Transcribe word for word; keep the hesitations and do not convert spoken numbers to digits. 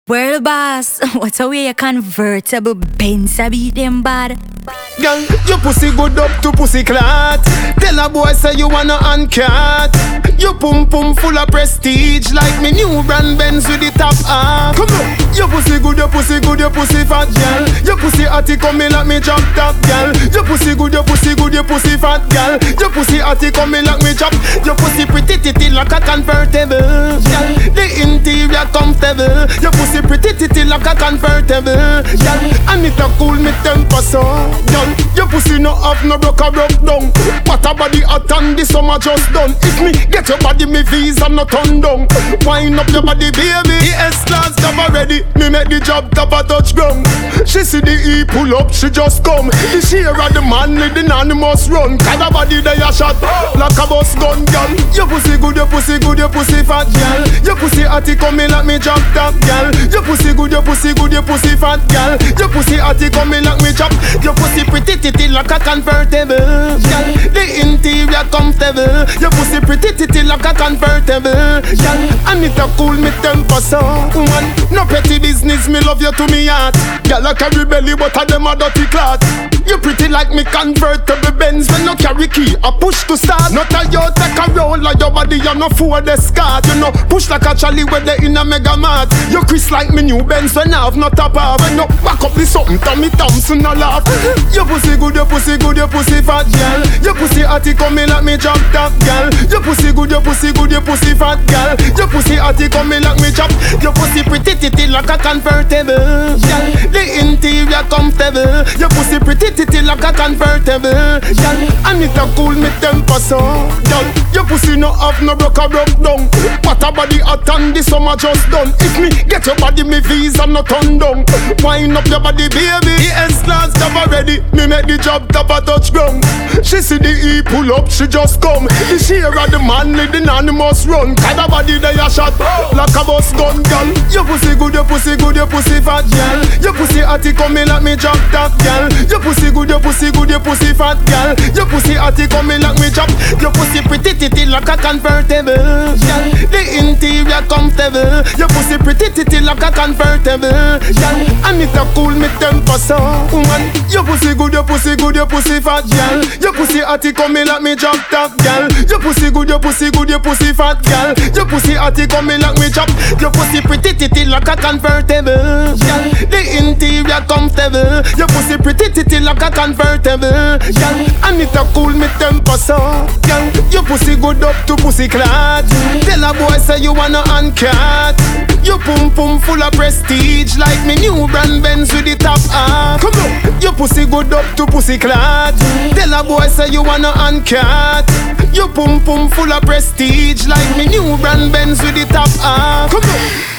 World boss, what's a way a convertible Benz a beat them bad? Girl, your pussy good up to pussy clot. Tell a boy say you wanna uncut. Your pum pum full of prestige, like me new brand Benz with the top up. Come on, your pussy good, your pussy good, your pussy fat girl. Your pussy hotty coming like me drop top girl. Your pussy good, your pussy good, your pussy fat girl. Your pussy hotty coming like me drop. Your pussy pretty titty like a convertible girl. The interior comfortable. Your pussy pretty titty like a convertible girl. And it a cool me temper so. Girl, your pussy no have no broke a broke down. What a body hot and the summer just done. If me get your body, me visa no turn down. Wind up your body, baby. The S-Class job already. Me make the job top a touch ground. She see the E pull up, she just come. The share of the man with the anonymous run. Cause the body they a shot like a bus gun, girl. Your pussy good, your pussy good, your pussy fat, girl. Your pussy hotty coming like me drop top, girl. Your pussy good, your pussy good, your pussy fat, girl. Your pussy hotty coming like me chop. Your pussy pretty titty like a convertible, girl. The interior comfortable. Your pussy pretty titty like a convertible, girl. And it a cool me temper so. Woman, no petty business, me love you to me heart. Girl a carry belly but a them a dirty clot. You pretty like me convertible Benz when no carry key, a push to start. Not a you take a roll like your body you no for the scat. You know push like a Charlie when they in a mega mart. You Chris like me new Benz when I have no top off. When you back up the something Tommy Thompson a laugh. Your pussy good, your pussy good, your pussy fat girl. Your pussy hotty coming like me drop top girl. Your pussy good, your pussy good, your pussy fat girl. Your pussy hotty coming like me chop. Your pussy pretty titty like a convertible girl. The interior comfortable. Your pussy pretty titty like a convertible girl. And it a cool me temper so. Girl, your pussy no have no broke a broke down. What a body hot and the summer just done. If me get your body, me visa no turn down. Wind up your body, baby. The S-Class job already. Me make the job top a touch ground. She see the E pull up, she just come. The share of the man with the anonymous run. Cause the body they a shot like a bus gun, girl. Your pussy good, your pussy good, your pussy fat, girl. Your pussy hotty coming like me drop top, girl. Your pussy good, your pussy good, your pussy fat, girl. Your pussy hotty coming like me chop. Your pussy pretty titty like a convertible, girl. The interior comfortable. Your pussy pretty titty like a convertible, girl. And it a cool me temper so. Woman, your pussy good, your pussy good, your pussy fat, girl. Your pussy hotty coming like me drop top, girl. Your pussy good, your pussy good, your pussy fat, girl. Your pussy hotty coming like me chop. Your pussy pretty titty like a convertible, girl. The interior comfortable. Your pussy pretty titty like a convertible, girl. And it a cool me temper so, girl. Your pussy good up to pussy clot. Tell a boy say you wanna uncut. Your pum pum full of prestige, like me new brand Benz with the top up. Come on, your pussy good up to pussy clot. Tell a boy say you wanna uncut. Your pum pum full of prestige, like me new brand Benz with the top up. Come on.